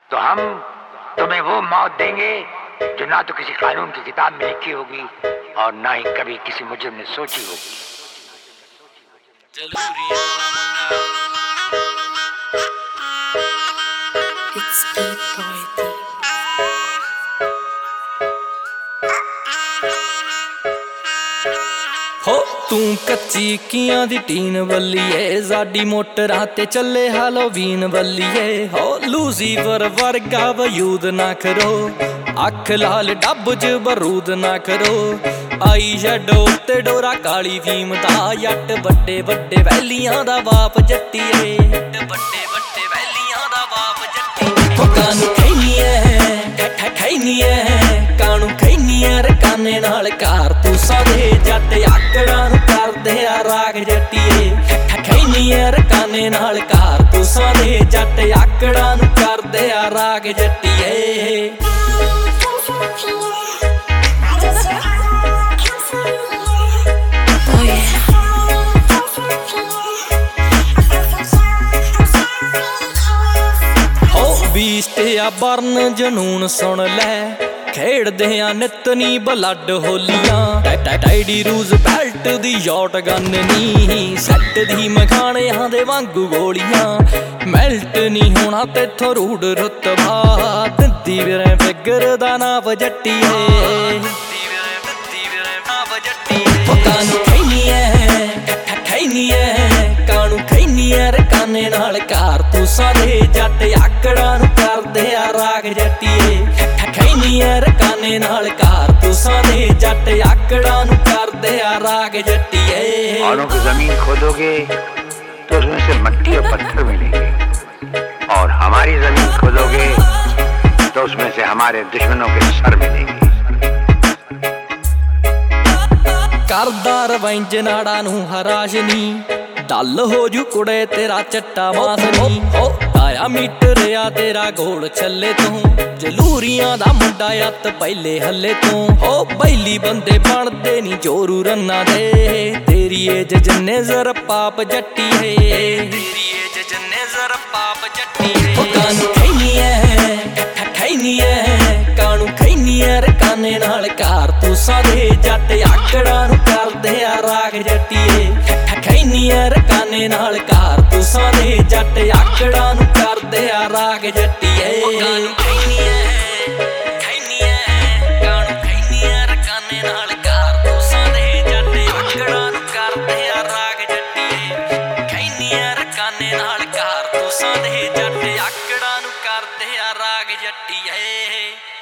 तो हम तुम्हें वो मौत देंगे जो ना तो किसी कानून की किताब में लिखी होगी और ना ही कभी किसी मुजरिम ने सोची होगी। हो तू कच्ची कियां दी टीन बल्लीए साडी मोटरां ते चले हैलोवीन बल्लीए हो लूसीफर वर्गा वयूद ना करो अख लाल डब च बरूद ना करो आई शैडो ते डोरा काली फीम दा जट बड्डे बड्डे वैलियां दा बाप जट्टीए बड्डे बड्डे वैलियां दा बाप जट्टी हो कानू खैनी है कानू खैनी है रकाने नाल कारतूसां दे जट आकड़ां नूं करदे आ राग जट्टीए खैनी है रकाने नाल कारतूसां दे जट आकड़ां नूं करदे आ राग जट्टीए। बीस्ट आ बरन जनून सुन लै खेड़दे आ नित नी ब्लड होलियां टाइडी रूज बैल्ट दी शॉट गन नी सैट दी मखाणियां दे वांगू गोलियां मैल्ट नी होना तेथों रूड रुतबा दिंदी वीरे फिगर दा नाप जट्टीए कानू खैनी है कानू खैनी है रकाने नाल कारतूसां दे जट आकड़ां नूं करदे आ राग जट्टीए खैनी है रकाने नाल कारतूसां दे जट आकड़ां नूं करदे आ राग जट्टीए। औरों की जमीन खोदोगे तो उसमें से मट्टी और पत्थर मिलेंगे और हमारी जमीन खोदोगे तो उसमें से हमारे दुश्मनों के सर मिलेंगे। करदा रवैंज नाड़ा नूं हराश नी दल हो जू कुड़े तेरा चट्टा मास नी हो ताया मीटर आ तेरा गोल छले तू जलूरियां दा मुंडा अत पहले हले तू हो बैली बंदे बनदे नी जोरू रन्ना दे तेरी एज जन्ने जर पाप जट्टी है तेरी एज जन्ने जर पाप जट्टी है। कानू खैनी है कानू खैनी है रकाने नाल कारतूसां दे जट आकड़ां नूं करदे आ राग जट्टीए खैनी है रकाने नाल कारतूसां दे जट आकड़ां नूं करदे आ राग जट्टीए। कानू खैनी है कानू खैनी है रकाने नाल कारतूसां दे जट आकड़ां नूं करदे आ राग जट्टीए खैनी है रकाने नाल कारतूसां दे जट आकड़ां नूं करदे आ राग जट्टीए।